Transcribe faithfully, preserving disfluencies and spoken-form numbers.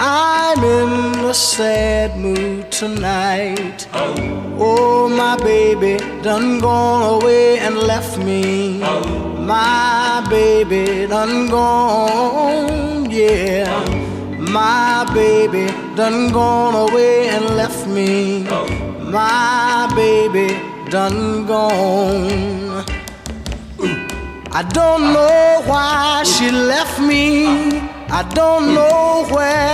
I'm in a sad mood tonight. Oh, my baby done gone away and left me. My baby done gone, yeah. My baby done gone away and left me. My baby done gone. I don't know why she left me. I don't know where